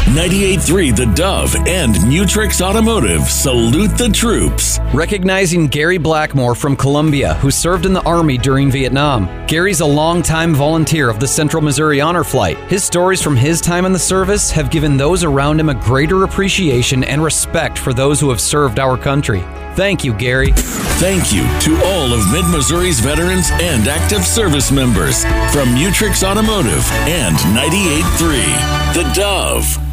98.3 The Dove and Mutrix Automotive salute the troops. Recognizing Gary Blackmore from Columbia, who served in the Army during Vietnam. Gary's a longtime volunteer of the Central Missouri Honor Flight. His stories from his time in the service have given those around him a greater appreciation and respect for those who have served our country. Thank you, Gary. Thank you to all of Mid-Missouri's veterans and active service members from Mutrix Automotive and 98.3 The Dove.